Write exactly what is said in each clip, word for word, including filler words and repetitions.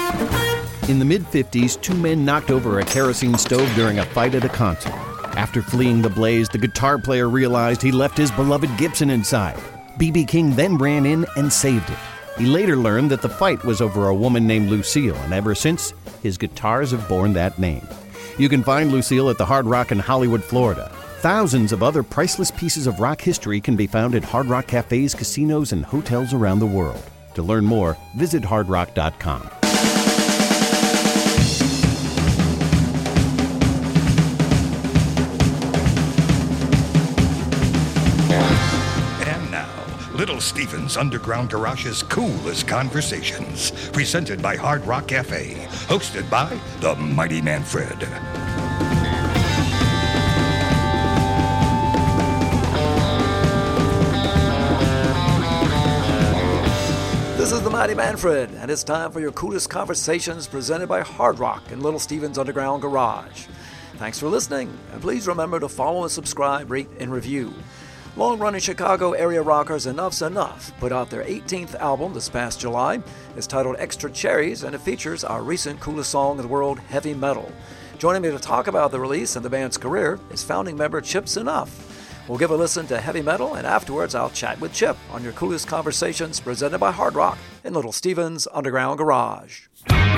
In the mid-fifties, two men knocked over a kerosene stove during a fight at a concert. After fleeing the blaze, the guitar player realized he left his beloved Gibson inside. B B King then ran in and saved it. He later learned that the fight was over a woman named Lucille, and ever since, his guitars have borne that name. You can find Lucille at the Hard Rock in Hollywood, Florida. Thousands of other priceless pieces of rock history can be found at Hard Rock cafes, casinos, and hotels around the world. To learn more, visit hard rock dot com. Little Steven's Underground Garage's Coolest Conversations, presented by Hard Rock Cafe, hosted by the Mighty Manfred. This is the Mighty Manfred, and it's time for your Coolest Conversations presented by Hard Rock and Little Steven's Underground Garage. Thanks for listening, and please remember to follow and subscribe, rate, and review. Long-running Chicago area rockers Enough's Enough put out their eighteenth album this past July. It's titled Extra Cherries, and it features our recent coolest song in the world, Heavy Metal. Joining me to talk about the release and the band's career is founding member Chip Z'Nuff. We'll give a listen to Heavy Metal, and afterwards I'll chat with Chip on your Coolest Conversations presented by Hard Rock in Little Steven's Underground Garage.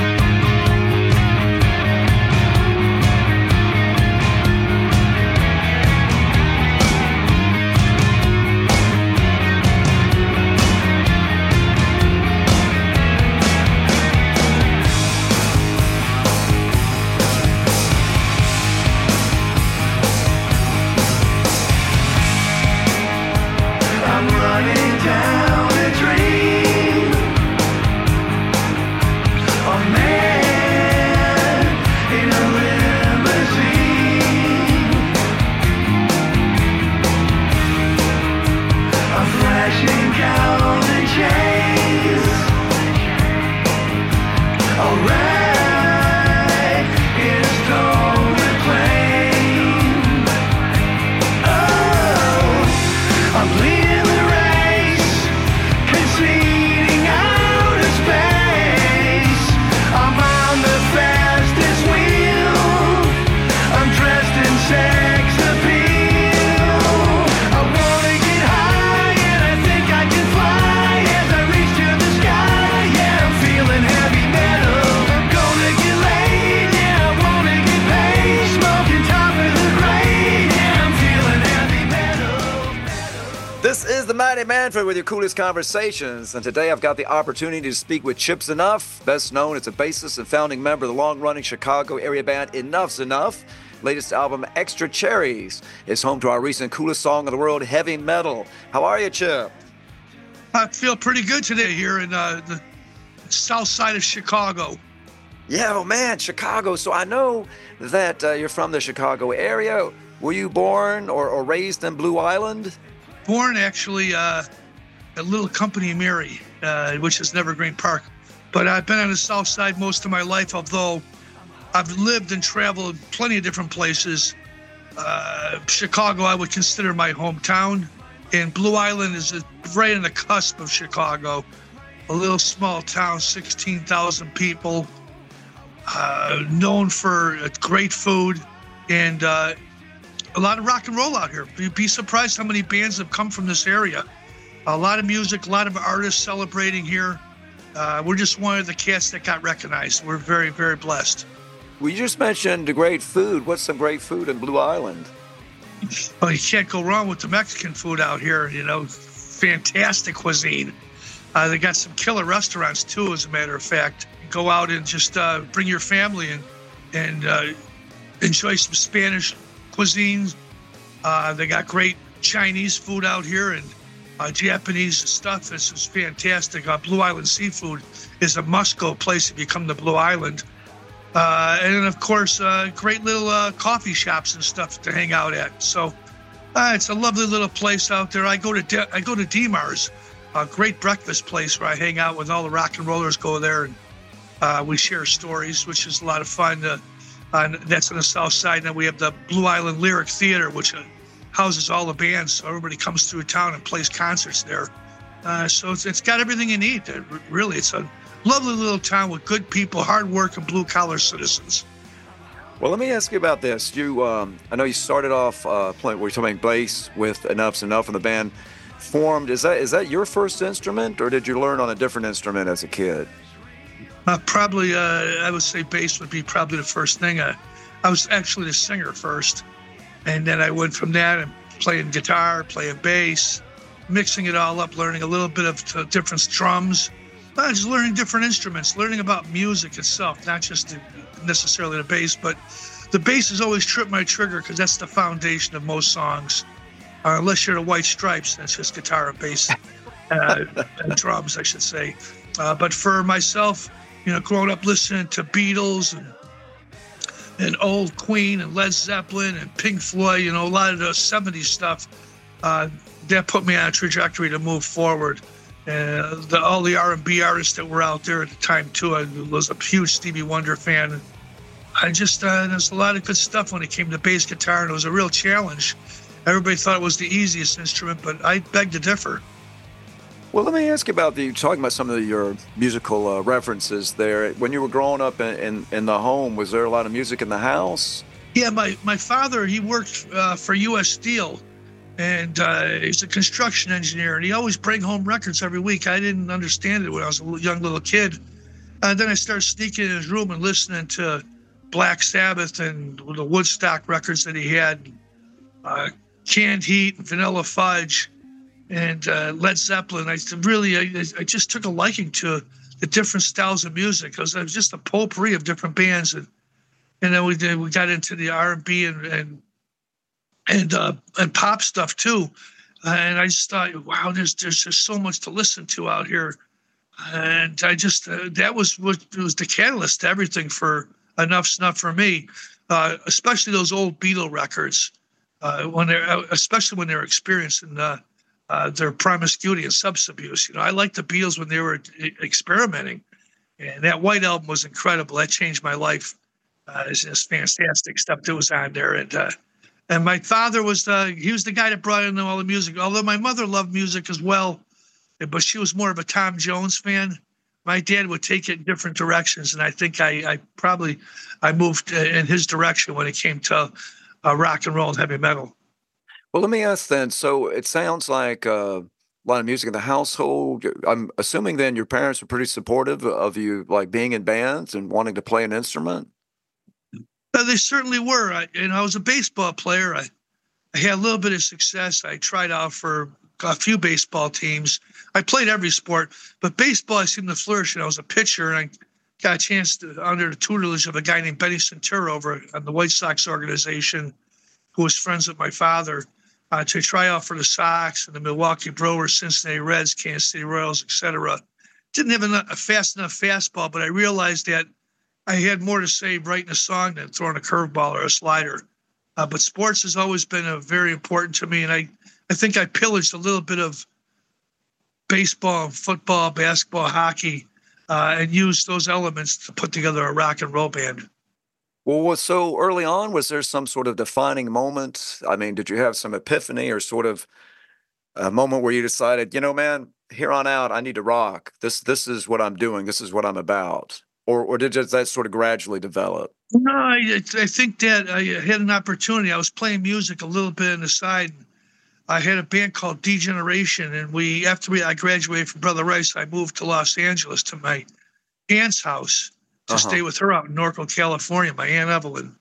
Manfred with your Coolest Conversations, and today I've got the opportunity to speak with Chip Z'Nuff, best known as a bassist and founding member of the long-running Chicago area band Enough's Enough. Latest album, Extra Cherries, is home to our recent coolest song in the world, Heavy Metal. How are you, Chip? I feel pretty good today here in uh, the south side of Chicago. Yeah, oh man, Chicago. So I know that uh, you're from the Chicago area. Were you born or, or raised in Blue Island? Born actually uh, at Little Company Mary, uh, which is Nevergreen Park. But I've been on the south side most of my life, although I've lived and traveled plenty of different places. Uh, Chicago, I would consider my hometown. And Blue Island is right on the cusp of Chicago. A little small town, sixteen thousand people, uh, known for great food and uh, a lot of rock and roll out here. You'd be surprised how many bands have come from this area. A lot of music, a lot of artists celebrating here. Uh, we're just one of the cats that got recognized. We're very, very blessed. Well, you just mentioned the great food. What's some great food in Blue Island? Well, you can't go wrong with the Mexican food out here, you know, fantastic cuisine. Uh, they got some killer restaurants, too, as a matter of fact. Go out and just uh, bring your family and, and uh, enjoy some Spanish cuisines. Uh, they got great Chinese food out here and uh, Japanese stuff. This is fantastic. Uh, Blue Island Seafood is a must-go place if you come to Blue Island. Uh, and then, of course, uh, great little uh, coffee shops and stuff to hang out at. So uh, it's a lovely little place out there. I go to De- I go to D-Mars, a great breakfast place where I hang out with all the rock and rollers. Go there and uh, we share stories, which is a lot of fun. Uh, uh, that's on the south side. And then we have the Blue Island Lyric Theater, which uh, houses all the bands. So everybody comes through town and plays concerts there. Uh, so it's, it's got everything you need. Really, it's a lovely little town with good people, hard work, and blue-collar citizens. Well, let me ask you about this. You, um, I know you started off uh, playing, we're talking bass with Enough's Enough, and the band formed. Is that is that your first instrument, or did you learn on a different instrument as a kid? Uh, probably, uh, I would say bass would be probably the first thing. Uh, I was actually the singer first, and then I went from that and playing guitar, playing bass, mixing it all up, learning a little bit of uh, different drums, uh, just learning different instruments, learning about music itself, not just the, necessarily the bass, but the bass has always tripped my trigger because that's the foundation of most songs. Uh, unless you're the White Stripes, that's just guitar and bass, uh, and drums, I should say. Uh, but for myself, you know, growing up listening to Beatles and and old Queen and Led Zeppelin and Pink Floyd, you know, a lot of the seventies stuff, uh, that put me on a trajectory to move forward. Uh, the, all the R and B artists that were out there at the time, too. I was a huge Stevie Wonder fan. I just, uh, there's a lot of good stuff when it came to bass guitar, and it was a real challenge. Everybody thought it was the easiest instrument, but I beg to differ. Well, let me ask you about the, talking about some of your musical uh, references there. When you were growing up in, in, in the home, was there a lot of music in the house? Yeah, my, my father, he worked uh, for U S Steel, and uh, he's a construction engineer, and he always bring home records every week. I didn't understand it when I was a young little kid. And then I started sneaking in his room and listening to Black Sabbath and the Woodstock records that he had, uh, Canned Heat, and Vanilla Fudge, and uh, Led Zeppelin. I really, I, I just took a liking to the different styles of music because I was just a potpourri of different bands, and and then we did, we got into the R and B and and and uh, and pop stuff too, uh, and I just thought, wow, there's there's just so much to listen to out here, and I just uh, that was what was the catalyst to everything for Enough Snuff for me, uh, especially those old Beatle records, uh, when they're especially when they're experiencing uh, uh, their promiscuity and substance abuse. You know, I liked the Beatles when they were experimenting, and that White Album was incredible. That changed my life. Uh, it's just fantastic stuff that was on there, and uh, and my father was the he was the guy that brought in all the music. Although my mother loved music as well, but she was more of a Tom Jones fan. My dad would take it in different directions, and I think I, I probably I moved in his direction when it came to uh, rock and roll and heavy metal. Well, let me ask then. So it sounds like uh, a lot of music in the household. I'm assuming then your parents were pretty supportive of you, like being in bands and wanting to play an instrument. Uh, they certainly were. I, and I was a baseball player. I, I had a little bit of success. I tried out for a few baseball teams. I played every sport, but baseball I seemed to flourish. And I was a pitcher, and I got a chance to, under the tutelage of a guy named Benny Centura over on the White Sox organization, who was friends with my father, uh, to try out for the Sox and the Milwaukee Brewers, Cincinnati Reds, Kansas City Royals, et cetera. Didn't have enough, a fast enough fastball, but I realized that I had more to say writing a song than throwing a curveball or a slider. Uh, but sports has always been a very important to me, and I, I think I pillaged a little bit of baseball, football, basketball, hockey, uh, and used those elements to put together a rock and roll band. Well, was so early on, was there some sort of defining moment? I mean, did you have some epiphany or sort of a moment where you decided, you know, man, here on out, I need to rock. This this is what I'm doing. This is what I'm about. Or or did that sort of gradually develop? No, I, I think that I had an opportunity. I was playing music a little bit on the side. I had a band called D-Generation, and we after we I graduated from Brother Rice, I moved to Los Angeles to my aunt's house to Uh-huh. stay with her out in Norco, California, my Aunt Evelyn,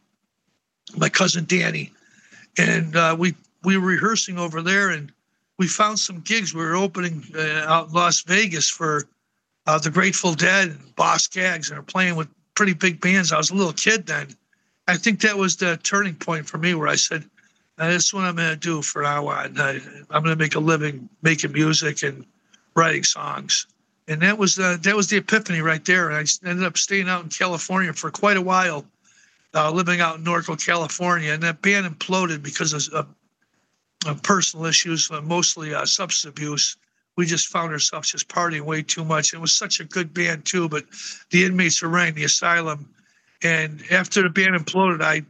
my cousin Danny. And uh, we, we were rehearsing over there, and we found some gigs. We were opening uh, out in Las Vegas for uh, the Grateful Dead and Boss Gags, and we were playing with pretty big bands. I was a little kid then. I think that was the turning point for me where I said, uh, this is what I'm going to do from now on. I, I'm going to make a living making music and writing songs. And that was uh, that was the epiphany right there. And I ended up staying out in California for quite a while, uh, living out in Norco, California. And that band imploded because of, of, of personal issues, uh, mostly uh, substance abuse. We just found ourselves just partying way too much. It was such a good band, too, but the inmates were running the asylum. And after the band imploded, I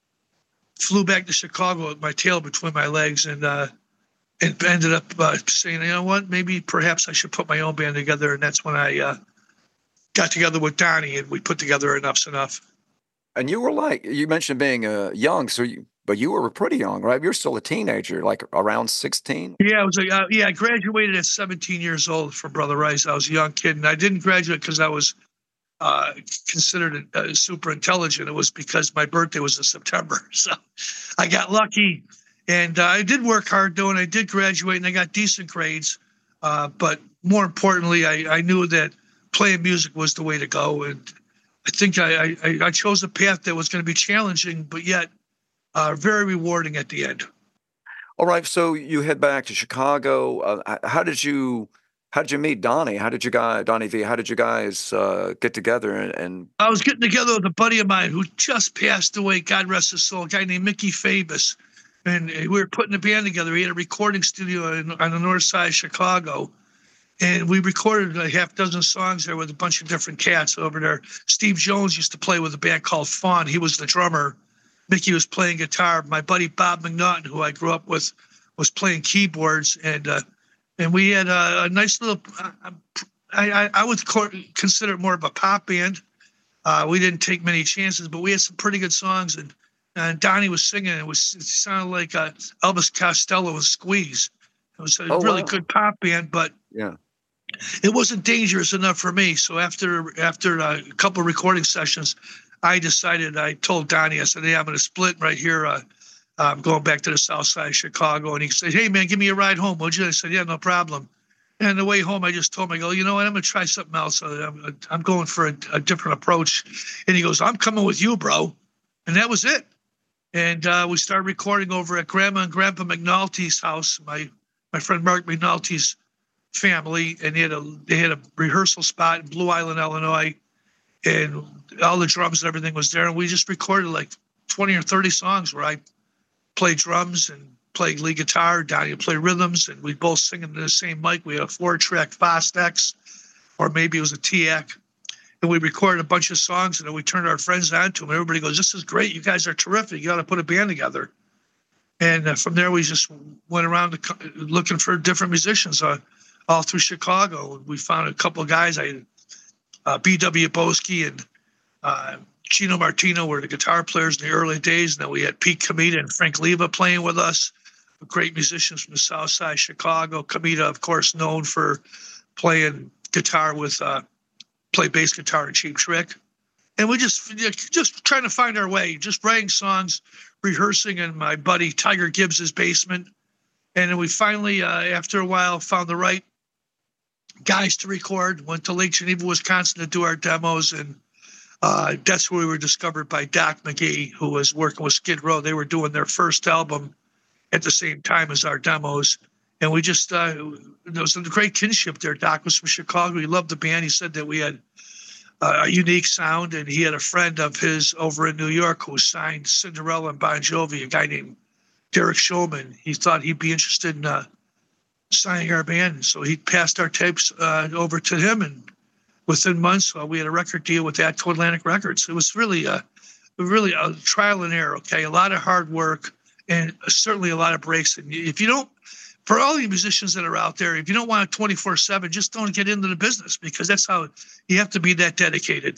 flew back to Chicago with my tail between my legs and uh, and ended up uh, saying, you know what, maybe perhaps I should put my own band together. And that's when I uh, got together with Donnie and we put together Enough's Enough. And you were like, you mentioned being uh, young, so you, but you were pretty young, right? You're still a teenager, like around sixteen? Yeah, I was like, uh, yeah, I graduated at seventeen years old from Brother Rice. I was a young kid, and I didn't graduate because I was uh, considered uh, super intelligent. It was because my birthday was in September. So I got lucky, and uh, I did work hard, though, and I did graduate, and I got decent grades. Uh, but more importantly, I, I knew that playing music was the way to go, and I think I, I, I chose a path that was going to be challenging, but yet uh, very rewarding at the end. All right, so you head back to Chicago. Uh, how did you how did you meet Donnie? How did you guys, Donnie V? How did you guys uh, get together? And, and I was getting together with a buddy of mine who just passed away. God rest his soul. A guy named Mickey Fabus, and we were putting a band together. He had a recording studio in, on the north side of Chicago. And we recorded a half dozen songs there with a bunch of different cats over there. Steve Jones used to play with a band called Fawn. He was the drummer. Mickey was playing guitar. My buddy Bob McNaughton, who I grew up with, was playing keyboards. And uh, and we had a, a nice little, uh, I, I, I would consider it more of a pop band. Uh, we didn't take many chances, but we had some pretty good songs. And, and Donnie was singing. It was it sounded like uh, Elvis Costello and Squeeze. It was a oh, really wow. good pop band, but yeah. It wasn't dangerous enough for me. So after after a couple of recording sessions, I decided, I told Donnie, I said, hey, I'm going to split right here. Uh, I'm going back to the south side of Chicago. And he said, hey, man, give me a ride home, would you? I said, yeah, no problem. And on the way home, I just told him, I go, you know what, I'm going to try something else. I'm, I'm going for a, a different approach. And he goes, I'm coming with you, bro. And that was it. And uh, we started recording over at Grandma and Grandpa McNulty's house, my my friend Mark McNulty's family, and they had a they had a rehearsal spot in Blue Island, Illinois, and all the drums and everything was there. And we just recorded like twenty or thirty songs where I played drums and played lead guitar, Donnie played rhythms, and we both sing into the same mic. We had a four-track Fostex, or maybe it was a T A C, and we recorded a bunch of songs, and then we turned our friends on to them. Everybody goes, "This is great! You guys are terrific! You got to put a band together." And uh, from there, we just went around to, looking for different musicians. Uh, all through Chicago. We found a couple of guys. I, uh, B W Boski and uh, Chino Martino were the guitar players in the early days. And then we had Pete Comita and Frank Leva playing with us, great musicians from the south side of Chicago. Comita, of course, known for playing guitar with, uh, play bass guitar and Cheap Trick. And we just, just trying to find our way, just writing songs, rehearsing in my buddy Tiger Gibbs's basement. And then we finally, uh, after a while, found the right guys to record, went to Lake Geneva, Wisconsin to do our demos. And uh, that's where we were discovered by Doc McGee, who was working with Skid Row. They were doing their first album at the same time as our demos. And we just, uh, there was a great kinship there. Doc was from Chicago. He loved the band. He said that we had uh, a unique sound. And he had a friend of his over in New York who signed Cinderella and Bon Jovi, a guy named Derek Shulman. He thought he'd be interested in uh, signing our band. So he passed our tapes uh, over to him, and within months, uh, we had a record deal with Atco Atlantic Records. It was really a, really a trial and error, okay? A lot of hard work and certainly a lot of breaks. And if you don't, for all the musicians that are out there, if you don't want it twenty-four seven, just don't get into the business, because that's how you have to be that dedicated.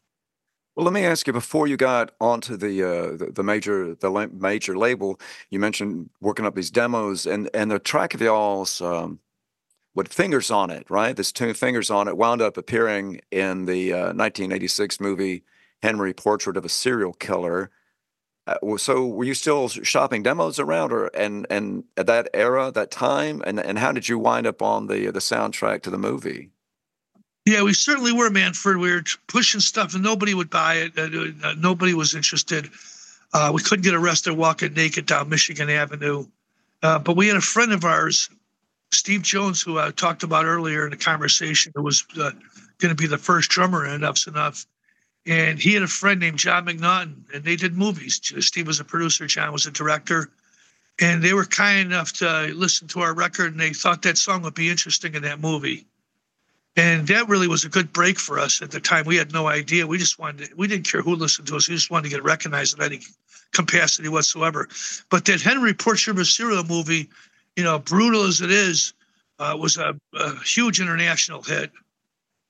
Well, let me ask you, before you got onto the uh, the, the major the la- major label, you mentioned working up these demos, and and the track of y'all's um, with Fingers on It, right? This tune, Fingers on It, wound up appearing in the uh, nineteen eighty-six movie Henry, Portrait of a Serial Killer. Uh, so, were you still shopping demos around, or and and at that era, that time, and and how did you wind up on the the soundtrack to the movie? Yeah, we certainly were, Manfred. We were pushing stuff, and nobody would buy it. Uh, uh, nobody was interested. Uh, we couldn't get arrested walking naked down Michigan Avenue. Uh, but we had a friend of ours, Steve Jones, who I talked about earlier in the conversation, who was uh, going to be the first drummer in Enough's Enough. And he had a friend named John McNaughton, and they did movies. Steve was a producer, John was a director. And they were kind enough to listen to our record, and they thought that song would be interesting in that movie. And that really was a good break for us at the time. We had no idea. We just wanted to, we didn't care who listened to us. We just wanted to get recognized in any capacity whatsoever. But that Henry, Portrait of a Serial movie, you know, brutal as it is, uh, was a, a huge international hit.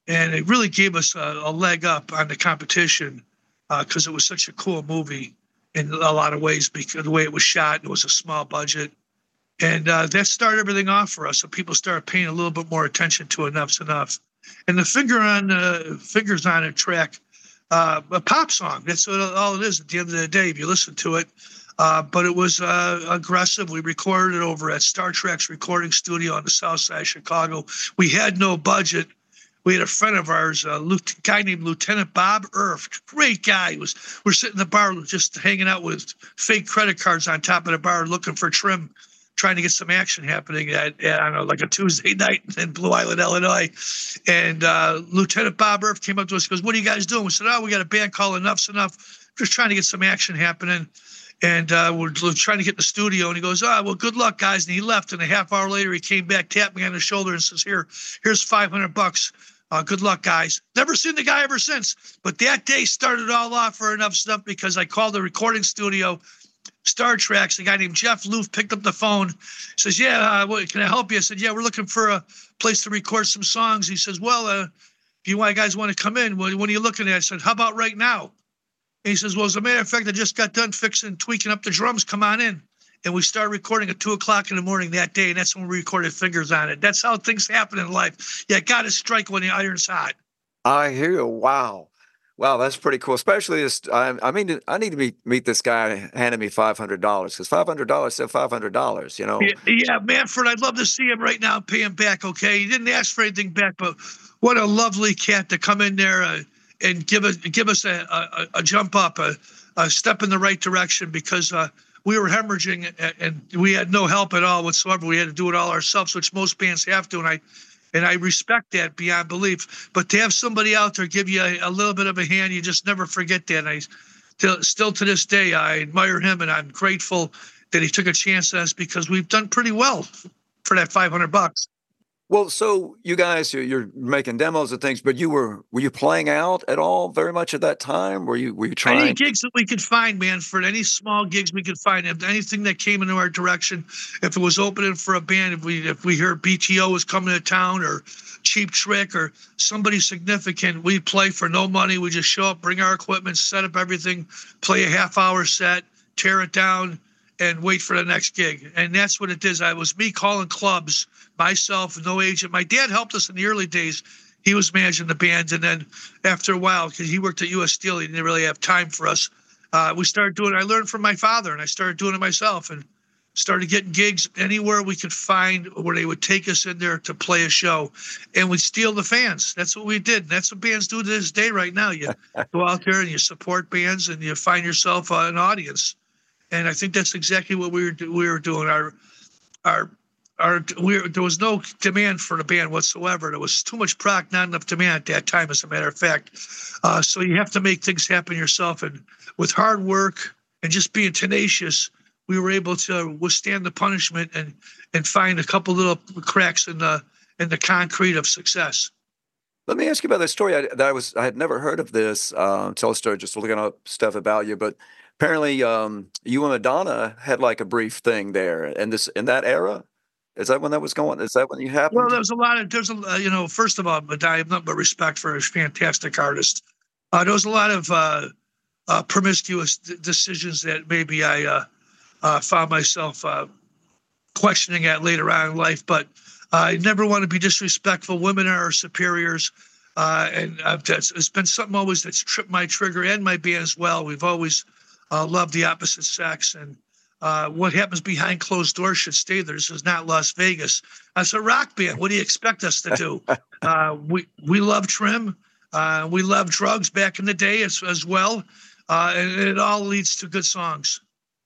And it really gave us a, a leg up on the competition because uh, it was such a cool movie in a lot of ways because of the way it was shot. It was a small budget. And uh, that started everything off for us. So people started paying a little bit more attention to Enough's Enough. And the finger on uh, fingers on a track, uh, a pop song. That's what all it is at the end of the day if you listen to it. Uh, but it was uh, aggressive. We recorded it over at Star Trek's recording studio on the south side of Chicago. We had no budget. We had a friend of ours, a guy named Lieutenant Bob Erft, great guy. He was we're sitting in the bar just hanging out with fake credit cards on top of the bar, looking for trim, trying to get some action happening at, at I don't know, like a Tuesday night in Blue Island, Illinois. And uh, Lieutenant Bob Erft came up to us and goes, "What are you guys doing?" We said, "Oh, we got a band called Enough's Enough. Just trying to get some action happening." And uh, we're, we're trying to get in the studio. And he goes, "Oh, well, good luck, guys." And he left. And a half hour later, he came back, tapped me on the shoulder and says, "Here, here's five hundred bucks. Uh, good luck, guys." Never seen the guy ever since. But that day started all off for Enough Stuff because I called the recording studio, Star Trek's. A guy named Jeff Loof picked up the phone. He says, "Yeah, uh, what, can I help you?" I said, "Yeah, we're looking for a place to record some songs." He says, "Well, uh, if you guys want to come in, what, what are you looking at?" I said, "How about right now?" And he says, "Well, as a matter of fact, I just got done fixing, tweaking up the drums. Come on in." And we started recording at two o'clock in the morning that day, and that's when we recorded Fingers on It. That's how things happen in life. You got to strike when the iron's hot. I hear you. Wow. Wow, that's pretty cool. Especially this, I, I mean, I need to meet, meet this guy handing me five hundred dollars because five hundred dollars is five hundred dollars, you know? Yeah, yeah, Manfred, I'd love to see him right now and pay him back, okay? He didn't ask for anything back, but what a lovely cat to come in there uh, and give us, give us a, a, a jump up, a, a step in the right direction because uh, – we were hemorrhaging and we had no help at all whatsoever. We had to do it all ourselves, which most bands have to. And I, and I respect that beyond belief, but to have somebody out there give you a, a little bit of a hand, you just never forget that. And I till, still to this day, I admire him and I'm grateful that he took a chance on us because we've done pretty well for that five hundred bucks. Well, so you guys, you're, you're making demos and things, but you were were you playing out at all very much at that time? Were you were you trying? Any gigs that we could find, Manfred, any small gigs we could find, if anything that came into our direction, if it was opening for a band, if we if we heard B T O was coming to town or Cheap Trick or somebody significant, we'd play for no money. We just show up, bring our equipment, set up everything, play a half hour set, tear it down, and wait for the next gig. And that's what it is. I was me calling clubs, myself, no agent. My dad helped us in the early days. He was managing the band. And then after a while, because he worked at U S Steel, he didn't really have time for us. Uh, we started doing, I learned from my father and I started doing it myself and started getting gigs anywhere we could find where they would take us in there to play a show. And we'd steal the fans. That's what we did. And that's what bands do to this day right now. You go out there and you support bands and you find yourself uh, an audience. And I think that's exactly what we were we were doing. Our, our, our. We were, there was no demand for the band whatsoever. There was too much prog, not enough demand at that time, as a matter of fact. Uh, so you have to make things happen yourself. And with hard work and just being tenacious, we were able to withstand the punishment and and find a couple little cracks in the in the concrete of success. Let me ask you about this story. I, that I was I had never heard of this uh, until I started just looking up stuff about you, but. Apparently, um, you and Madonna had like a brief thing there, and this in that era. Is that when that was going? Is that when you happened? Well, there's a lot of there's a uh, you know. First of all, Madonna, I have nothing but respect for a fantastic artist. Uh, there was a lot of uh, uh, promiscuous d- decisions that maybe I uh, uh, found myself uh, questioning at later on in life, but I never want to be disrespectful. Women are our superiors. Uh, and I've, it's been something always that's tripped my trigger and my band as well. We've always uh, loved the opposite sex. And uh, what happens behind closed doors should stay there. This is not Las Vegas. As a rock band, what do you expect us to do? uh, we, we love trim. Uh, we love drugs back in the day as, as well. Uh, and it all leads to good songs.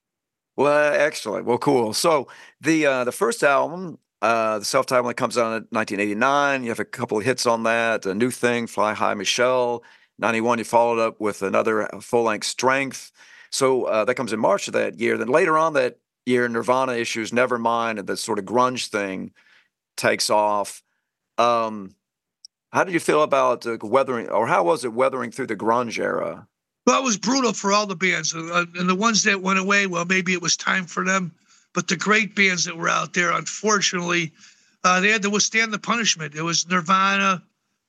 Well, excellent. Well, cool. So the uh, the first album, uh, the self-titled, comes out in nineteen eighty-nine. You have a couple of hits on that. A New Thing, Fly High Michelle. ninety-one, you followed up with another full-length, Strength. So uh, that comes in March of that year. Then later on that year, Nirvana issues Nevermind, and the sort of grunge thing takes off. Um, how did you feel about uh, weathering, or how was it weathering through the grunge era? Well, it was brutal for all the bands. Uh, and the ones that went away, well, maybe it was time for them. But the great bands that were out there, unfortunately, uh, they had to withstand the punishment. It was Nirvana,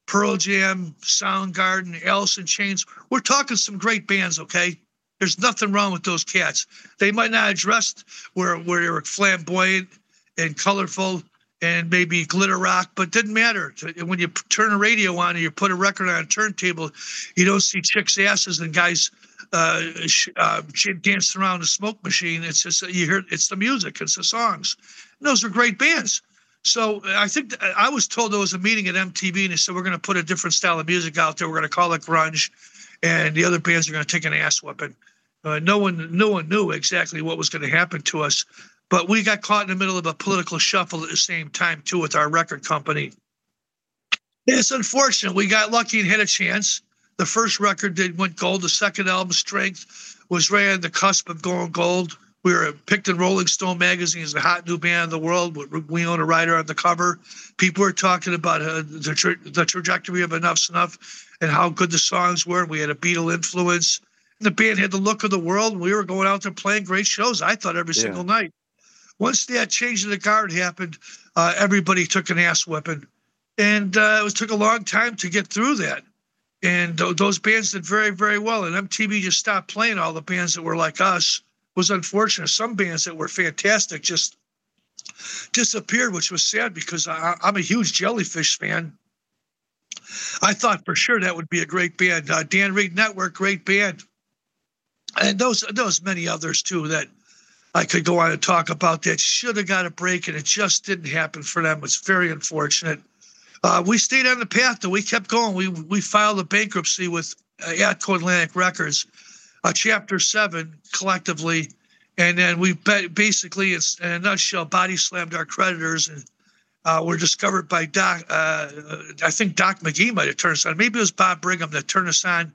Pearl Jam, Soundgarden, Alice in Chains. We're talking some great bands, okay? There's nothing wrong with those cats. They might not have dressed where, where they were flamboyant and colorful and maybe glitter rock, but it didn't matter. When you turn a radio on and you put a record on a turntable, you don't see chicks' asses and guys uh, uh, dancing around a smoke machine. It's just, you hear, it's the music, it's the songs. And those are great bands. So I think I was told there was a meeting at M T V and they said, we're going to put a different style of music out there. We're going to call it grunge, and the other bands are going to take an ass whooping. Uh, no one, no one knew exactly what was going to happen to us, but we got caught in the middle of a political shuffle at the same time too with our record company. It's unfortunate. We got lucky and had a chance. The first record did went gold. The second album, Strength, was right on the cusp of going gold. We were picked in Rolling Stone magazine as the hot new band in the world with Winona Ryder on the cover. People were talking about uh, the, tra- the trajectory of Enuff Z'Nuff and how good the songs were. We had a Beatle influence. The band had the look of the world. We were going out there playing great shows, I thought, every yeah. single night. Once that change of the guard happened, uh, everybody took an ass whipping. And uh, it was, took a long time to get through that. And th- those bands did very, very well. And M T V just stopped playing all the bands that were like us. It was unfortunate. Some bands that were fantastic just disappeared, which was sad because I, I'm a huge Jellyfish fan. I thought for sure that would be a great band. Uh, Dan Reed Network, great band. And those those many others, too, that I could go on and talk about that should have got a break, and it just didn't happen for them. It's very unfortunate. Uh, we stayed on the path, though. We kept going. We we filed a bankruptcy with uh, Atco Atlantic Records, uh, Chapter seven, collectively. And then we basically, in a nutshell, body slammed our creditors, and uh, were discovered by Doc, uh, I think Doc McGee might have turned us on. Maybe it was Bob Brigham that turned us on.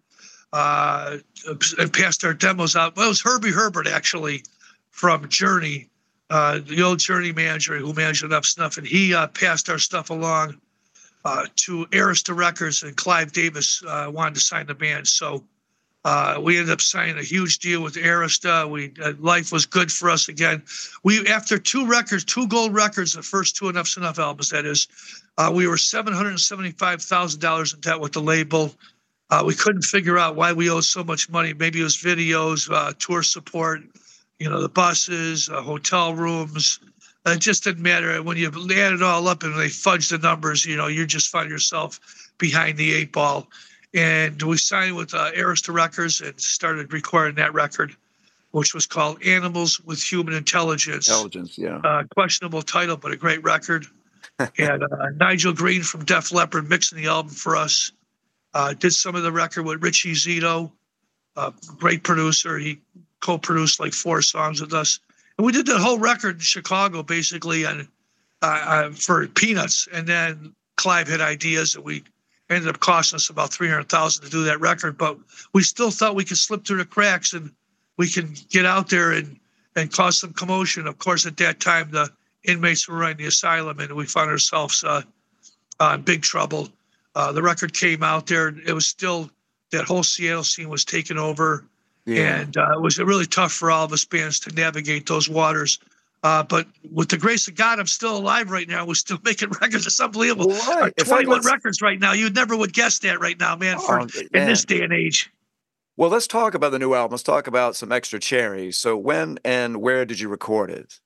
Uh, and passed our demos out. Well, it was Herbie Herbert, actually, from Journey, uh, the old Journey manager who managed Enuff Z'Nuff, and he uh, passed our stuff along uh, to Arista Records, and Clive Davis uh, wanted to sign the band. So uh, we ended up signing a huge deal with Arista. We uh, life was good for us again. We after two records, two gold records, the first two Enuff Z'Nuff albums, that is, uh, we were seven hundred seventy-five thousand dollars in debt with the label. Uh, we couldn't figure out why we owed so much money. Maybe it was videos, uh, tour support, you know, the buses, uh, hotel rooms. It just didn't matter. When you add it all up and they fudge the numbers, you know, you just find yourself behind the eight ball. And we signed with uh, Arista Records and started recording that record, which was called Animals with Human Intelligence. Intelligence, yeah. Uh, questionable title, but a great record. And uh, Nigel Green from Def Leppard mixing the album for us. Uh, did some of the record with Richie Zito, uh, great producer. He co-produced like four songs with us. And we did the whole record in Chicago, basically, and, uh, uh, for peanuts. And then Clive had ideas, and we ended up costing us about three hundred thousand dollars to do that record. But we still thought we could slip through the cracks and we can get out there and, and cause some commotion. Of course, at that time, the inmates were in the asylum, and we found ourselves uh, uh, in big trouble. Uh, the record came out there. It was still, that whole Seattle scene was taken over. Yeah. And uh, it was really tough for all of us bands to navigate those waters. Uh, but with the grace of God, I'm still alive right now. We're still making records. It's unbelievable. Right. Uh, twenty-one records right now. You never would guess that right now, man, for, oh, man. in this day and age. Well, let's talk about the new album. Let's talk about Some Extra Cherries. So when and where did you record it?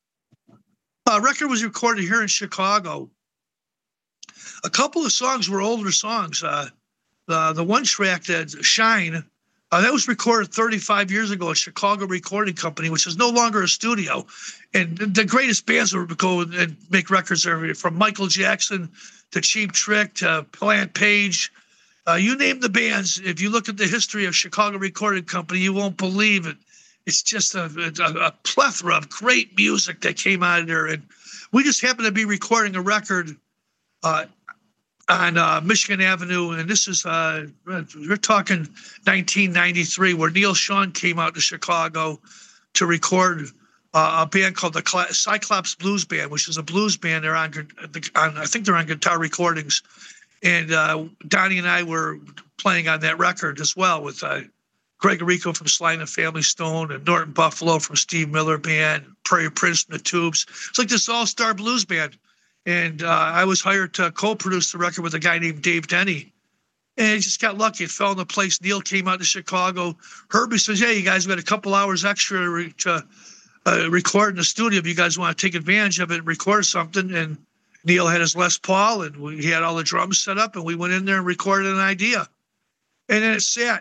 Uh, record was recorded here in Chicago. A couple of songs were older songs. Uh, the, the one track, that Shine, uh, that was recorded thirty-five years ago at Chicago Recording Company, which is no longer a studio. And the greatest bands would go and make records there, from Michael Jackson to Cheap Trick to Plant Page. Uh, you name the bands. If you look at the history of Chicago Recording Company, you won't believe it. It's just a, a, a plethora of great music that came out of there. And we just happened to be recording a record uh, on uh, Michigan Avenue, and this is, uh, we're talking nineteen ninety-three, where Neil Sean came out to Chicago to record uh, a band called the Cla- Cyclops Blues Band, which is a blues band. They're on, on I think they're on Guitar Recordings. And uh, Donnie and I were playing on that record as well with uh, Greg Rico from Sly and the Family Stone, and Norton Buffalo from Steve Miller Band, Prairie Prince from the Tubes. It's like this all-star blues band. And uh, I was hired to co-produce the record with a guy named Dave Denny. And I just got lucky. It fell into place. Neil came out to Chicago. Herbie says, "Yeah, you guys got a couple hours extra to, re- to uh, record in the studio if you guys want to take advantage of it and record something." And Neil had his Les Paul, and we, he had all the drums set up, and we went in there and recorded an idea. And then it sat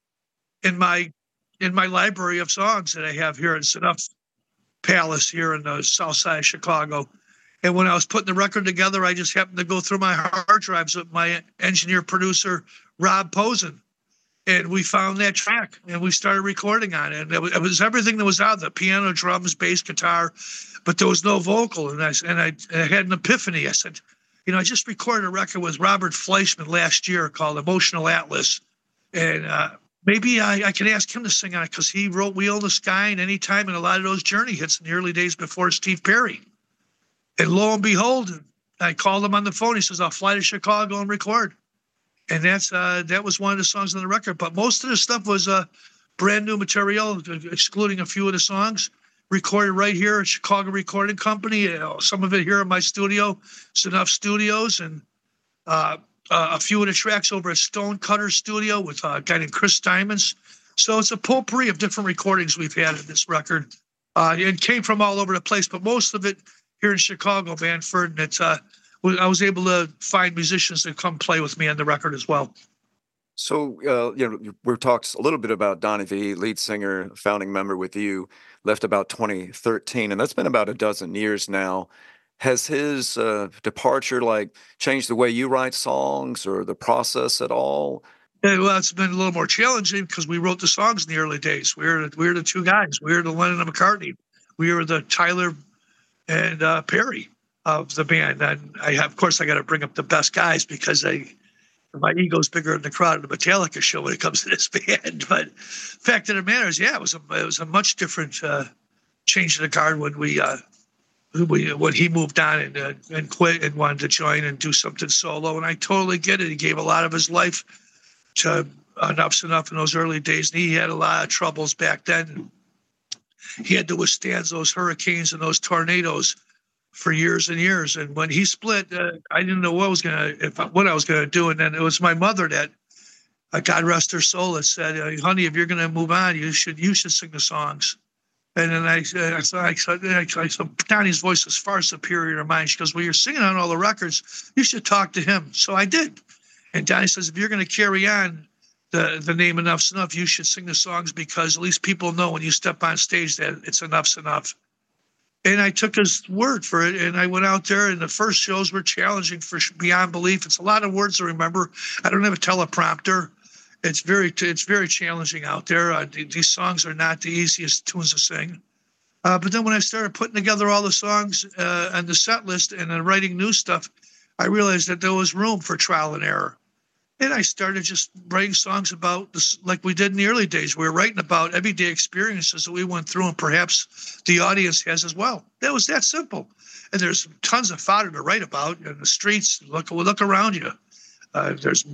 in my in my library of songs that I have here at Snuff Palace here in the south side of Chicago. And when I was putting the record together, I just happened to go through my hard drives with my engineer producer, Rob Posen. And we found that track and we started recording on it. And it was, it was everything that was out there, piano, drums, bass, guitar, but there was no vocal. And I, and I, and I had an epiphany. I said, you know, I just recorded a record with Robert Fleischman last year called Emotional Atlas. And uh, maybe I, I could ask him to sing on it because he wrote Wheel in the Sky and Anytime and a lot of those Journey hits in the early days before Steve Perry. And lo and behold, I called him on the phone. He says, "I'll fly to Chicago and record." And that's uh, that was one of the songs on the record. But most of the stuff was uh, brand new material, excluding a few of the songs, recorded right here at Chicago Recording Company. You know, some of it here in my studio, Snuff Studios, and uh, uh, a few of the tracks over at Stonecutter Studio with uh, a guy named Chris Diamonds. So it's a potpourri of different recordings we've had in this record. Uh, it came from all over the place, but most of it here in Chicago, Manfred, and it's uh, I was able to find musicians that come play with me on the record as well. So, uh, you know, we've talked a little bit about Donnie Vie, lead singer, founding member with you, left about twenty thirteen, and that's been about a dozen years now. Has his uh, departure, like, changed the way you write songs or the process at all? Yeah, well, it's been a little more challenging because we wrote the songs in the early days. We were, we were the two guys. We were the Lennon and McCartney. We were the Tyler and uh, Perry of the band. And I have, of course, I got to bring up the best guys because I, my ego's bigger than the crowd at the Metallica show when it comes to this band. But fact of the matter is, yeah, it was a, it was a much different uh, change of the guard when we, uh, we when he moved on and uh, and quit and wanted to join and do something solo. And I totally get it. He gave a lot of his life to uh, Nuff Snuff in those early days. And he had a lot of troubles back then. He had to withstand those hurricanes and those tornadoes for years and years. And when he split, uh, I didn't know what I was gonna, if what I was gonna do. And then it was my mother that, uh, God rest her soul, that said, uh, "Honey, if you're gonna move on, you should you should sing the songs." And then I said, I said, I said, I said Donnie's voice is far superior to mine. She goes, "Well, you're singing on all the records. You should talk to him." So I did. And Donnie says, "If you're gonna carry on the the name Nuff Snuff, you should sing the songs because at least people know when you step on stage that it's Nuff Snuff." And I took his word for it, and I went out there, and the first shows were challenging for beyond belief. It's a lot of words to remember. I don't have a teleprompter. It's very it's very challenging out there. Uh, these songs are not the easiest tunes to sing. Uh, but then when I started putting together all the songs uh, and the set list and then writing new stuff, I realized that there was room for trial and error. And I started just writing songs about this, like we did in the early days. We were writing about everyday experiences that we went through, and perhaps the audience has as well. That was that simple. And there's tons of fodder to write about in the streets. Look, look around you. Uh, there's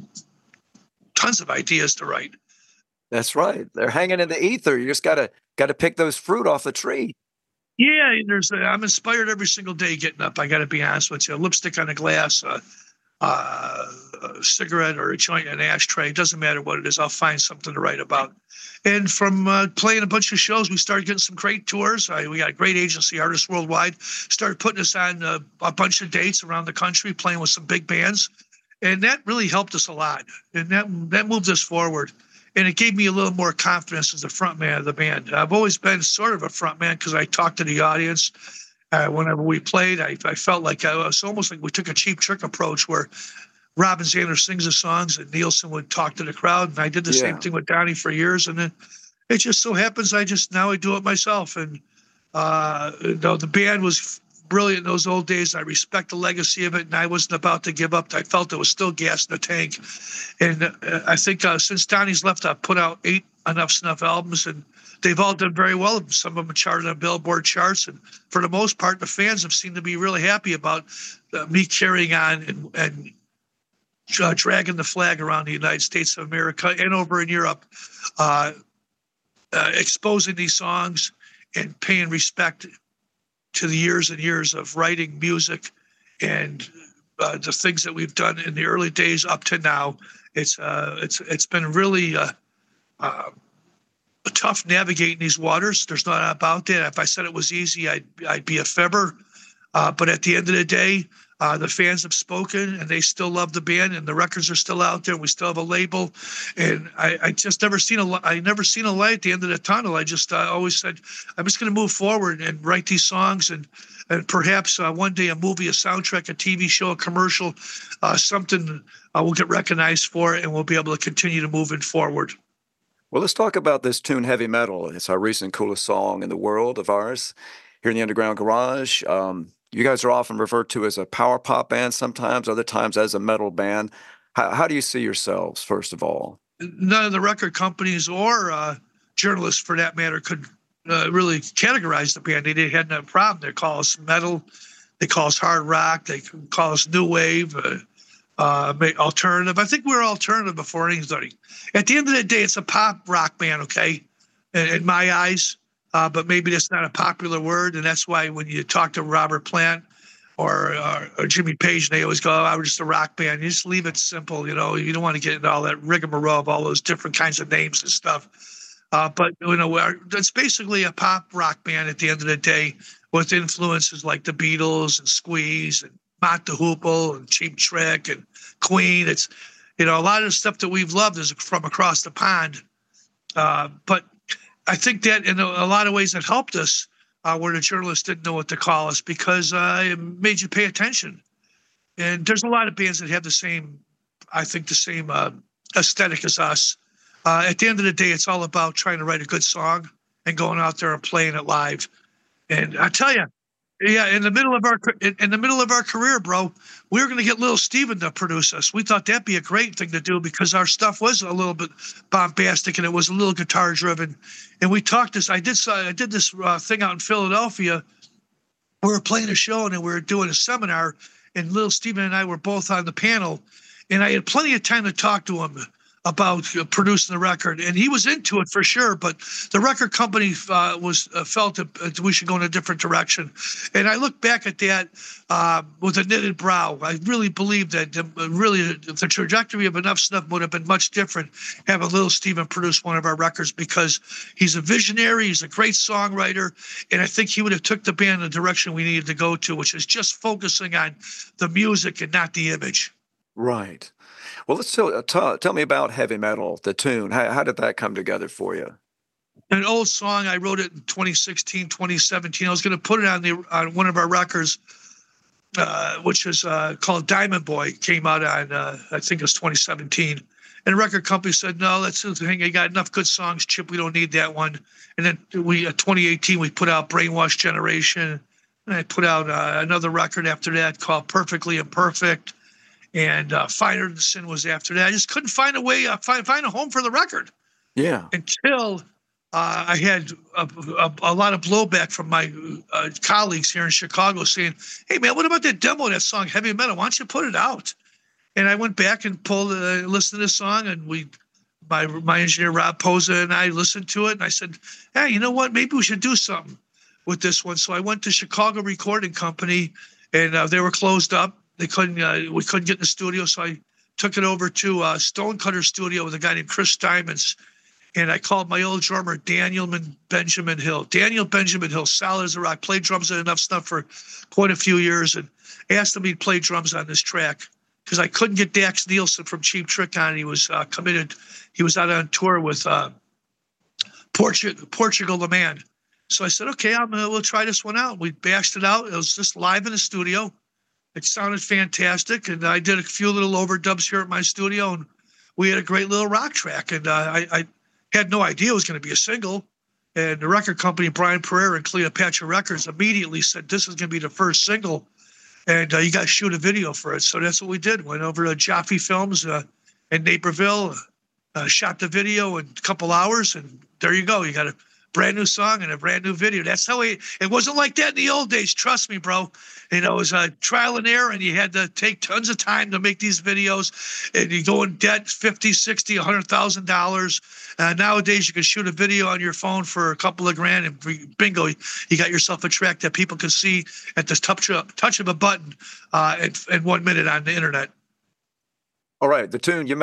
tons of ideas to write. That's right. They're hanging in the ether. You just gotta gotta pick those fruit off the tree. Yeah, there's. I'm inspired every single day getting up. I got to be honest with you. Lipstick on the glass. Uh, Uh, a cigarette or a joint, an ashtray, it doesn't matter what it is, I'll find something to write about. And from uh, playing a bunch of shows, we started getting some great tours. I, we got a great agency, Artists Worldwide, started putting us on uh, a bunch of dates around the country, playing with some big bands. And that really helped us a lot. And that that moved us forward. And it gave me a little more confidence as the front man of the band. I've always been sort of a front man because I talk to the audience. Uh, whenever we played, I, I felt like I was almost like we took a cheap trick approach where Robin Zander sings the songs and Nielsen would talk to the crowd. And I did the yeah. same thing with Donnie for years. And then it just so happens I just now I do it myself. And uh, you know, the band was brilliant in those old days. I respect the legacy of it, and I wasn't about to give up. I felt there was still gas in the tank. And uh, I think uh, since Donnie's left, I've put out eight Nuff Snuff albums, and they've all done very well. Some of them charted on Billboard charts, and for the most part, the fans have seemed to be really happy about uh, me carrying on and, and uh, dragging the flag around the United States of America and over in Europe, uh, uh, exposing these songs and paying respect to the years and years of writing music and uh, the things that we've done in the early days up to now, It's uh, it's it's been really uh, uh, tough navigating these waters. There's not about that. If I said it was easy, I'd I'd be a fibber. Uh, but at the end of the day, uh, the fans have spoken, and they still love the band, and the records are still out there. We still have a label, and I, I just never seen a I never seen a light at the end of the tunnel. I just uh, always said I'm just going to move forward and write these songs, and and perhaps uh, one day a movie, a soundtrack, a T V show, a commercial, uh, something uh, we'll get recognized for it, and we'll be able to continue to move it forward. Well, let's talk about this tune, Heavy Metal. It's our recent coolest song in the world of ours here in the Underground Garage. Um, you guys are often referred to as a power pop band sometimes, other times as a metal band. How, how do you see yourselves, first of all? None of the record companies or uh, journalists, for that matter, could uh, really categorize the band. They, they had no problem. They call us metal. They call us hard rock. They call us new wave. Uh, Uh, alternative. I think we were alternative before anybody. At the end of the day, it's a pop rock band, okay, in, in my eyes. Uh, but maybe that's not a popular word, and that's why when you talk to Robert Plant or, or, or Jimmy Page, they always go, oh, "we're just a rock band." You just leave it simple, you know. You don't want to get into all that rigmarole of all those different kinds of names and stuff. Uh, but you know, it's basically a pop rock band at the end of the day, with influences like the Beatles and Squeeze and Mott the Hoople and Cheap Trick and Queen. It's, you know, a lot of the stuff that we've loved is from across the pond. Uh, but I think that in a, a lot of ways it helped us uh, where the journalists didn't know what to call us, because uh, it made you pay attention. And there's a lot of bands that have the same, I think, the same uh, aesthetic as us. Uh, at the end of the day, it's all about trying to write a good song and going out there and playing it live. And I tell you, yeah, in the middle of our in, in the middle of our career, bro, we were going to get Little Steven to produce us. We thought that'd be a great thing to do because our stuff was a little bit bombastic and it was a little guitar driven. And we talked this. I did. I did this uh, thing out in Philadelphia. We were playing a show and we were doing a seminar, and Little Steven and I were both on the panel, and I had plenty of time to talk to him about uh, producing the record, and he was into it for sure. But the record company uh, was uh, felt that uh, we should go in a different direction. And I look back at that uh, with a knitted brow. I really believe that uh, really the trajectory of Enough Snuff would have been much different having Little Steven produce one of our records, because he's a visionary, he's a great songwriter, and I think he would have took the band in the direction we needed to go to, which is just focusing on the music and not the image. Right. Well, let's tell, tell, tell me about Heavy Metal, the tune. How, how did that come together for you? An old song. I wrote it in twenty sixteen, twenty seventeen. I was going to put it on the on one of our records, uh, which is uh, called Diamond Boy. It came out on, uh, I think it was twenty seventeen. And the record company said, no, that's the thing. You got enough good songs, Chip. We don't need that one. And then we, uh, twenty eighteen, we put out Brainwash Generation. And I put out uh, another record after that called Perfectly Imperfect. And uh, Finer Than Sin was after that. I just couldn't find a way, uh, find find a home for the record. Yeah. Until uh, I had a, a, a lot of blowback from my uh, colleagues here in Chicago saying, "Hey man, what about that demo of that song Heavy Metal? Why don't you put it out?" And I went back and pulled, uh, listened to this song, and we, my my engineer Rob Posa and I listened to it, and I said, "Hey, you know what? Maybe we should do something with this one." So I went to Chicago Recording Company, and uh, they were closed up. They couldn't. Uh, we couldn't get in the studio, so I took it over to uh, Stonecutter Studio with a guy named Chris Diamonds, and I called my old drummer Daniel Benjamin Hill. Daniel Benjamin Hill, solid as a rock, played drums at Enough Snuff for quite a few years, and asked him to play drums on this track because I couldn't get Dax Nielsen from Cheap Trick on. He was uh, committed. He was out on tour with uh, Portu- Portugal the Man. So I said, okay, I'm, uh, we'll try this one out. We bashed it out. It was just live in the studio. It sounded fantastic, and I did a few little overdubs here at my studio, and we had a great little rock track. And uh, I, I had no idea it was going to be a single. And the record company, Brian Pereira and Cleopatra Records, immediately said, this is going to be the first single, and uh, you got to shoot a video for it. So that's what we did. Went over to Jaffe Films uh, in Naperville, uh, shot the video in a couple hours, and there you go. You got a brand new song and a brand new video. That's how we, it wasn't like that in the old days. Trust me, bro. You know, it was a trial and error, and you had to take tons of time to make these videos, and you go in debt fifty, sixty, a hundred thousand dollars. Uh, nowadays, you can shoot a video on your phone for a couple of grand, and bingo, you got yourself a track that people can see at the touch of, touch of a button uh, in, in one minute on the internet. All right, the tune, You Make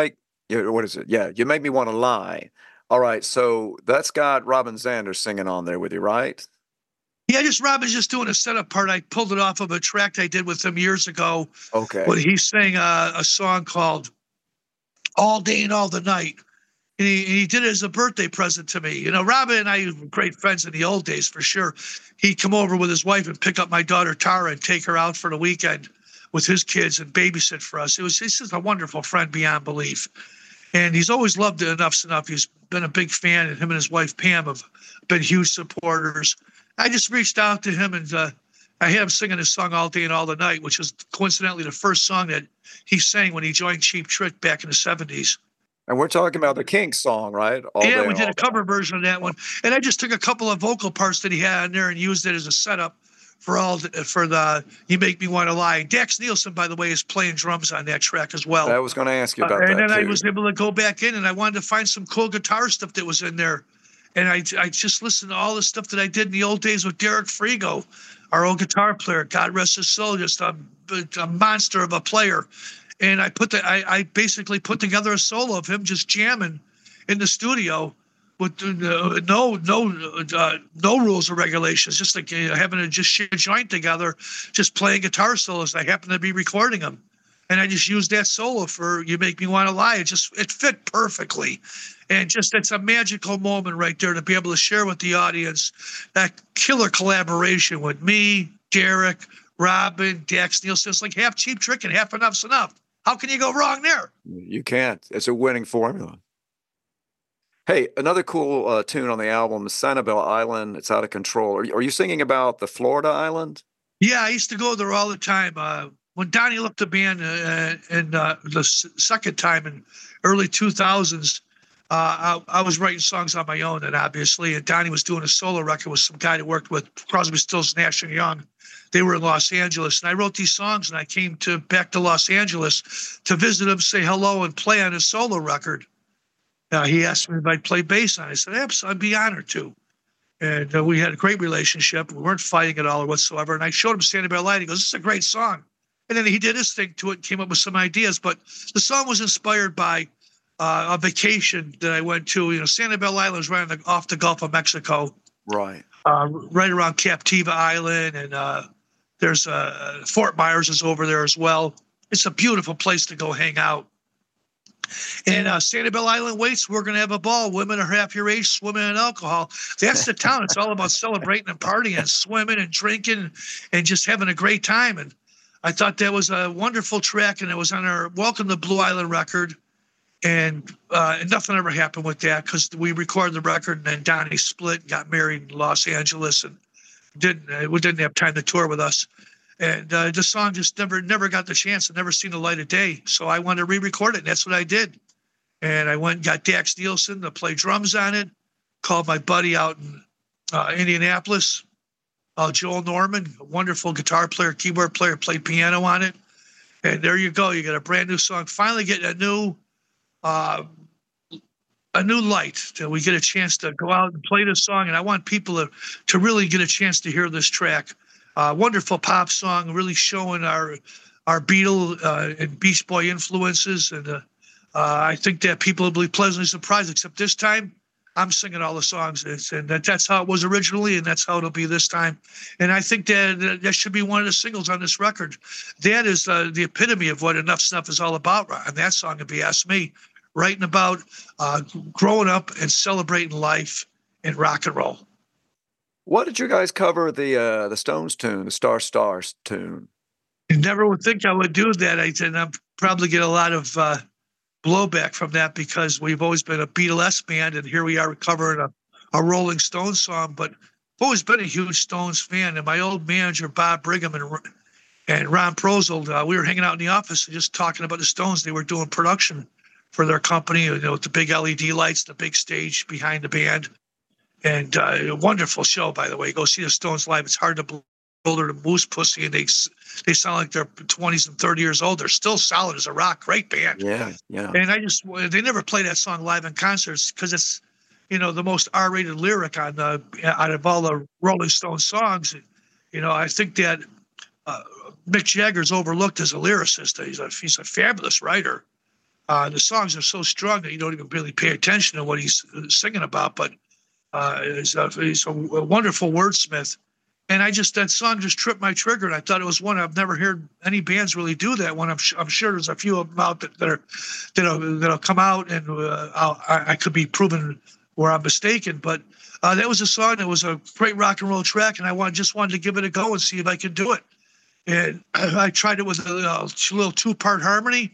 Yeah, what is it? Yeah, You Make Me Want to Lie. All right, so that's got Robin Zander singing on there with you, right? Yeah, just Robin's just doing a setup part. I pulled it off of a track I did with him years ago. Okay. When he sang a, a song called All Day and All the Night. And he, he did it as a birthday present to me. You know, Robin and I were great friends in the old days, for sure. He'd come over with his wife and pick up my daughter, Tara, and take her out for the weekend with his kids and babysit for us. It was he's just a wonderful friend beyond belief. And he's always loved it Enough's Enough. He's been a big fan, and him and his wife, Pam, have been huge supporters. I just reached out to him, and uh, I had him singing his song All Day and All the Night, which is coincidentally the first song that he sang when he joined Cheap Trick back in the seventies. And we're talking about the Kinks song, right? All yeah, day, we did a cover day. version of that one. And I just took a couple of vocal parts that he had in there and used it as a setup for all the, for the You Make Me Want to Lie. Dax Nielsen, by the way, is playing drums on that track as well. I was going to ask you about uh, that, And then too. I was able to go back in, and I wanted to find some cool guitar stuff that was in there. And I, I just listened to all the stuff that I did in the old days with Derek Frigo, our old guitar player. God rest his soul, just a, a monster of a player. And I put the I, I basically put together a solo of him just jamming in the studio with uh, no no uh, no rules or regulations, just like uh, having to just share a joint together, just playing guitar solos. I happened to be recording them, and I just used that solo for You Make Me Want to Lie. It just it fit perfectly, and just it's a magical moment right there to be able to share with the audience that killer collaboration with me, Derek, Robin, Dax Nielsen. It's like half Cheap Trick and half Enough's Enough. How can you go wrong there? You can't. It's a winning formula. Hey, another cool uh, tune on the album is Sanibel Island. It's Out of Control. Are you, are you singing about the Florida island? Yeah, I used to go there all the time. Uh, when Donnie left the band uh, and uh, the s- second time in early two thousands, uh, I, I was writing songs on my own, and obviously, and Donnie was doing a solo record with some guy that worked with Crosby, Stills, Nash and Young. They were in Los Angeles, and I wrote these songs, and I came to back to Los Angeles to visit him, say hello, and play on his solo record. Uh, he asked me if I'd play bass on it. I said, absolutely, I'd be honored to. And uh, we had a great relationship. We weren't fighting at all or whatsoever. And I showed him Sanibel Island. He goes, this is a great song. And then he did his thing to it and came up with some ideas. But the song was inspired by uh, a vacation that I went to. You know, Sanibel Island is right on the, off the Gulf of Mexico. Right. Uh, right around Captiva Island. And uh, there's uh, Fort Myers is over there as well. It's a beautiful place to go hang out. And uh, Sanibel Island waits. We're going to have a ball. Women are half your age, swimming and alcohol. That's the town. It's all about celebrating and partying and swimming and drinking and just having a great time. And I thought that was a wonderful track, and it was on our Welcome to Blue Island record. And, uh, and nothing ever happened with that because we recorded the record, and then Donnie split and got married in Los Angeles and didn't uh, we didn't have time to tour with us. And uh, the song just never never got the chance and never seen the light of day. So I wanted to re-record it, and that's what I did. And I went and got Dax Nielsen to play drums on it, called my buddy out in uh, Indianapolis, uh, Joel Norman, a wonderful guitar player, keyboard player, played piano on it. And there you go. You got a brand new song. Finally getting a new uh, a new light. That we get a chance to go out and play this song. And I want people to, to really get a chance to hear this track. Uh, wonderful pop song, really showing our our Beatle uh, and Beach Boy influences. And uh, uh, I think that people will be pleasantly surprised, except this time I'm singing all the songs. It's, and that, that's how it was originally, and that's how it'll be this time. And I think that that, that should be one of the singles on this record. That is uh, the epitome of what Enough Snuff is all about. And that song, if you ask me, writing about uh, growing up and celebrating life in rock and roll. What did you guys cover the uh, the Stones tune, the Star Stars tune? You never would think I would do that. I did I'd probably get a lot of uh, blowback from that because we've always been a Beatles band, and here we are covering a, a Rolling Stones song. But I've always been a huge Stones fan, and my old manager, Bob Brigham, and, and Ron Prozold, uh, we were hanging out in the office and just talking about the Stones. They were doing production for their company, you know, with the big L E D lights, the big stage behind the band. And uh, a wonderful show, by the way. Go see the Stones live. It's hard to build her to Moose Pussy, and they they sound like they're twenties and thirty years old. They're still solid as a rock. Great band. Yeah, yeah. And I just they never play that song live in concerts because it's, you know, the most R-rated lyric on the out of all the Rolling Stones songs. You know, I think that uh, Mick Jagger's overlooked as a lyricist. He's a he's a fabulous writer. Uh, the songs are so strong that you don't even really pay attention to what he's singing about, but uh, he's, a, he's a wonderful wordsmith. And I just, that song just tripped my trigger. And I thought it was one I've never heard any bands really do that one. I'm, I'm sure there's a few of them out that, that are, that'll, that'll come out, and uh, I'll, I, I could be proven where I'm mistaken. But uh, that was a song that was a great rock and roll track. And I want, just wanted to give it a go and see if I could do it. And I tried it with a, a little two-part harmony.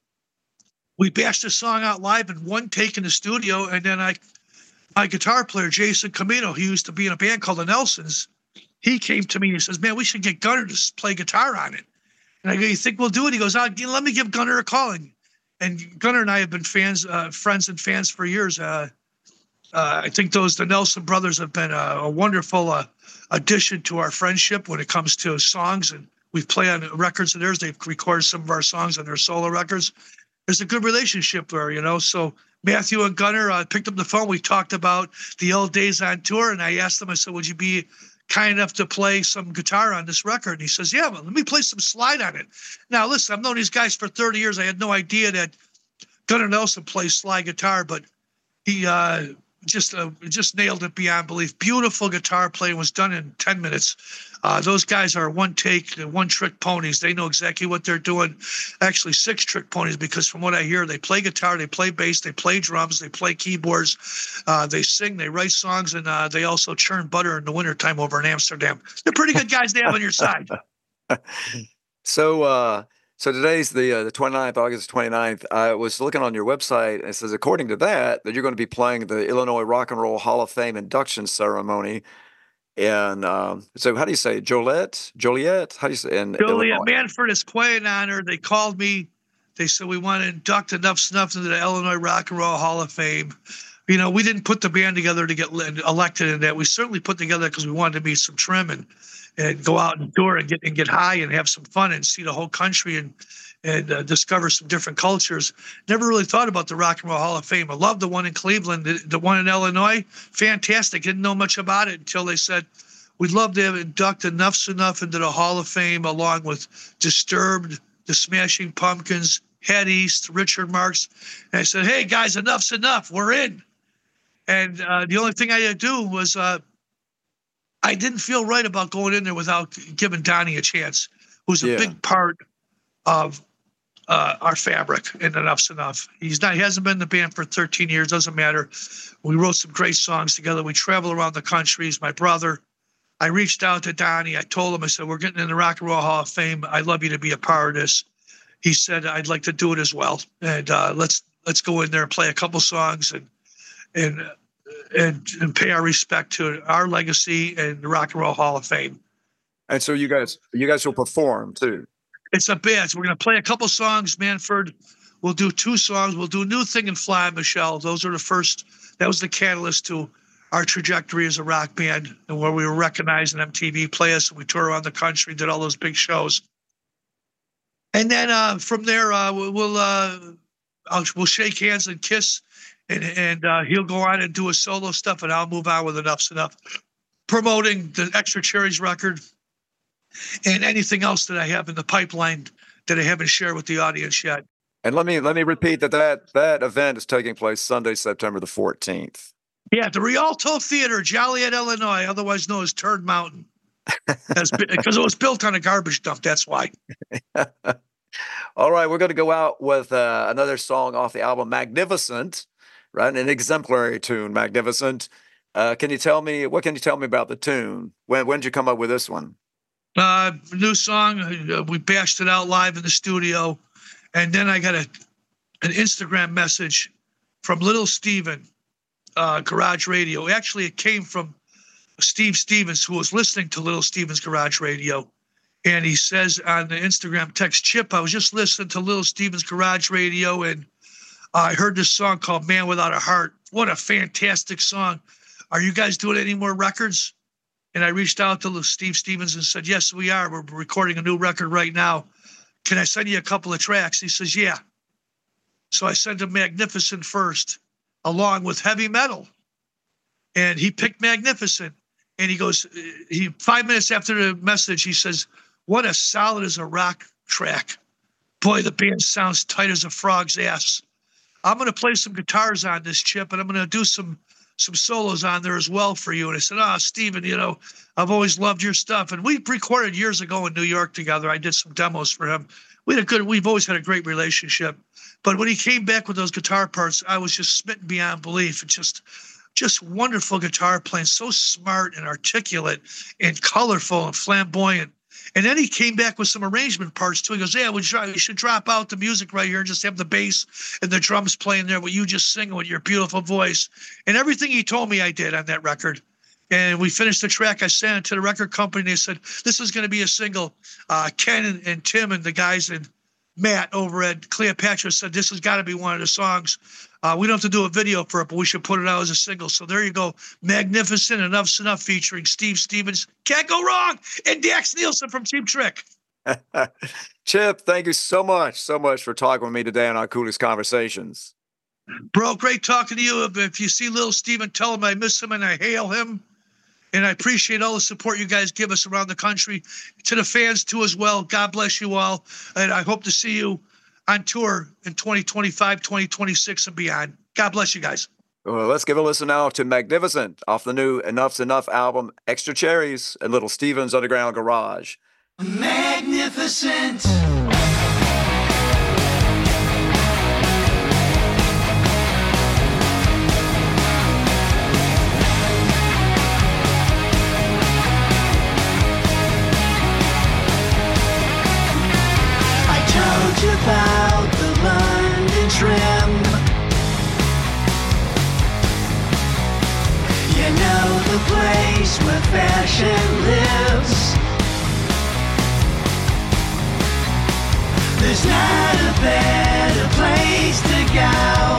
We bashed the song out live in one take in the studio. And then I, my guitar player, Jason Camino, he used to be in a band called the Nelsons. He came to me and he says, man, we should get Gunnar to play guitar on it. And I go, you think we'll do it? He goes, oh, let me give Gunnar a call. And Gunnar and I have been fans, uh, friends and fans for years. Uh, uh, I think those, the Nelson brothers have been a, a wonderful uh, addition to our friendship when it comes to songs. And we play on records of theirs. They've recorded some of our songs on their solo records. There's a good relationship there, you know. So Matthew and Gunnar uh, picked up the phone. We talked about the old days on tour. And I asked them, I said, would you be kind enough to play some guitar on this record? And he says, yeah, well, let me play some slide on it. Now, listen, I've known these guys for thirty years. I had no idea that Gunnar Nelson plays slide guitar, but he uh, just uh, just nailed it beyond belief. Beautiful guitar playing, was done in ten minutes. Uh, those guys are one take, one trick ponies. They know exactly what they're doing. Actually, six trick ponies, because from what I hear, they play guitar, they play bass, they play drums, they play keyboards, uh, they sing, they write songs, and uh, they also churn butter in the wintertime over in Amsterdam. They're pretty good guys to have on your side. So, uh, so today's the uh, the twenty-ninth, August twenty-ninth. I was looking on your website, and it says, according to that, that you're going to be playing the Illinois Rock and Roll Hall of Fame induction ceremony. And um, so, how do you say Joliet? Joliet? How do you say? In Joliet, Illinois? Manford is quite an honor. They called me. They said, we want to induct Enough Snuff into the Illinois Rock and Roll Hall of Fame. You know, we didn't put the band together to get elected in that. We certainly put together because we wanted to be some trim and and go out and tour and get and get high and have some fun and see the whole country and and uh, discover some different cultures. Never really thought about the Rock and Roll Hall of Fame. I love the one in Cleveland, the, the one in Illinois. Fantastic. Didn't know much about it until they said, we'd love to have induct Enough Snuff into the Hall of Fame, along with Disturbed, the Smashing Pumpkins, Head East, Richard Marx. And I said, hey, guys, enough's enough. We're in. And uh, the only thing I had to do was uh, I didn't feel right about going in there without giving Donnie a chance, who's a Yeah. big part of uh, our fabric in Enough's Enough. He's not, he hasn't been in the band for thirteen years, doesn't matter. We wrote some great songs together. We travel around the country. He's my brother. I reached out to Donnie. I told him, I said, we're getting in the Rock and Roll Hall of Fame. I'd love you to be a part of this. He said, I'd like to do it as well. And uh, let's let's go in there and play a couple songs and and and and pay our respect to our legacy and the Rock and Roll Hall of Fame. And so you guys, you guys will perform too. It's a band. So we're going to play a couple songs. Manford, we'll do two songs. We'll do New Thing and Fly, Michelle. Those are the first. That was the catalyst to our trajectory as a rock band, and where we were recognized in M T V Play Us, and we toured around the country, did all those big shows. And then uh, from there, uh, we'll uh, I'll, we'll shake hands and kiss, and and uh, he'll go on and do his solo stuff, and I'll move on with Enough's Enough, promoting the Extra Cherries record and anything else that I have in the pipeline that I haven't shared with the audience yet. And let me let me repeat that that that event is taking place Sunday, September the fourteenth. Yeah, the Rialto Theater, Joliet, Illinois, otherwise known as Turd Mountain, because it was built on a garbage dump. That's why. All right, we're going to go out with uh, another song off the album Magnificent, right? An exemplary tune, Magnificent. Uh, can you tell me what can you tell me about the tune? When when did you come up with this one? Uh, new song. Uh, we bashed it out live in the studio, and then I got a an Instagram message from Little Steven, uh, Garage Radio. Actually, it came from Steve Stevens, who was listening to Little Steven's Garage Radio. And he says on the Instagram text, Chip, I was just listening to Little Steven's Garage Radio, and I heard this song called Man Without a Heart. What a fantastic song. Are you guys doing any more records? And I reached out to Steve Stevens and said, yes, we are. We're recording a new record right now. Can I send you a couple of tracks? He says, yeah. So I sent him Magnificent first, along with Heavy Metal. And he picked Magnificent. And he goes, he five minutes after the message, he says, what a solid as a rock track. Boy, the band sounds tight as a frog's ass. I'm going to play some guitars on this, Chip, and I'm going to do some some solos on there as well for you. And I said, oh, Steven, you know, I've always loved your stuff. And we recorded years ago in New York together. I did some demos for him. We had a good, we've always had a great relationship. But when he came back with those guitar parts, I was just smitten beyond belief. It's just, just wonderful guitar playing, so smart and articulate and colorful and flamboyant. And then he came back with some arrangement parts too. He goes, yeah, we should drop out the music right here and just have the bass and the drums playing there with you just singing with your beautiful voice. And everything he told me I did on that record. And we finished the track. I sent it to the record company. And they said, this is going to be a single. Uh, Ken and, and Tim and the guys and Matt over at Cleopatra said, this has got to be one of the songs. Uh, we don't have to do a video for it, but we should put it out as a single. So there you go. Magnificent, Enough's Enough featuring Steve Stevens. Can't go wrong. And Dax Nielsen from Cheap Trick. Chip, thank you so much, so much for talking with me today on our Coolest Conversations. Bro, great talking to you. If you see little Steven, tell him I miss him and I hail him. And I appreciate all the support you guys give us around the country. To the fans, too, as well. God bless you all. And I hope to see you on tour in twenty twenty-five, twenty twenty-six, and beyond. God bless you guys. Well, let's give a listen now to Magnificent off the new Enough's Enough album, Extra Cherries, and Little Steven's Underground Garage. Magnificent. About the London trim, you know the place where fashion lives. There's not a better place to go.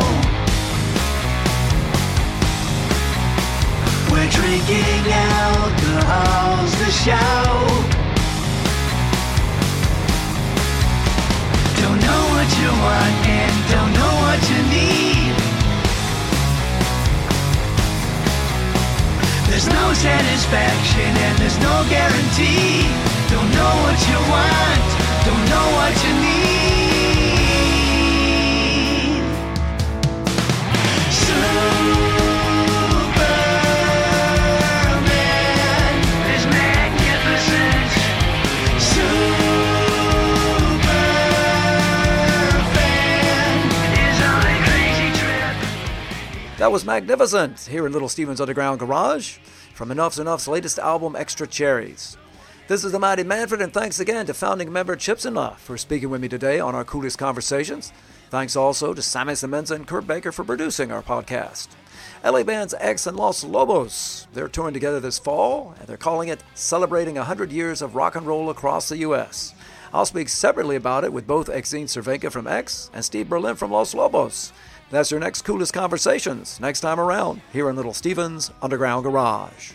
We're drinking alcohol's the show. Don't know what you want and don't know what you need. There's no satisfaction and there's no guarantee. Don't know what you want, don't know what you need. Superman is magnificent. That was Magnificent here in Little Steven's Underground Garage from Enough's Enough's latest album, Extra Cherries. This is the Mighty Manfred, and thanks again to founding member Chips Enough for speaking with me today on our Coolest Conversations. Thanks also to Sammy Semenza and Kurt Baker for producing our podcast. L A Band's X and Los Lobos, they're touring together this fall, and they're calling it Celebrating one hundred Years of Rock and Roll Across the U S I'll speak separately about it with both Exene Cervenka from X and Steve Berlin from Los Lobos. That's your next Coolest Conversations next time around here in Little Steven's Underground Garage.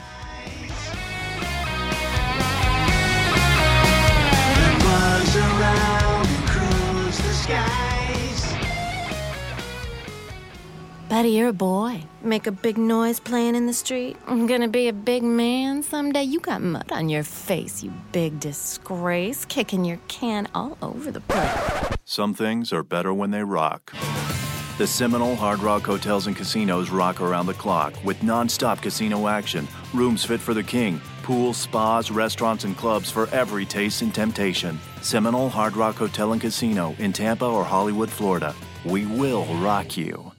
Buddy, you're a boy. Make a big noise playing in the street. I'm gonna be a big man someday. You got mud on your face, you big disgrace. Kicking your can all over the place. Some things are better when they rock. The Seminole Hard Rock Hotels and Casinos rock around the clock with non-stop casino action, rooms fit for the king, pools, spas, restaurants, and clubs for every taste and temptation. Seminole Hard Rock Hotel and Casino in Tampa or Hollywood, Florida. We will rock you.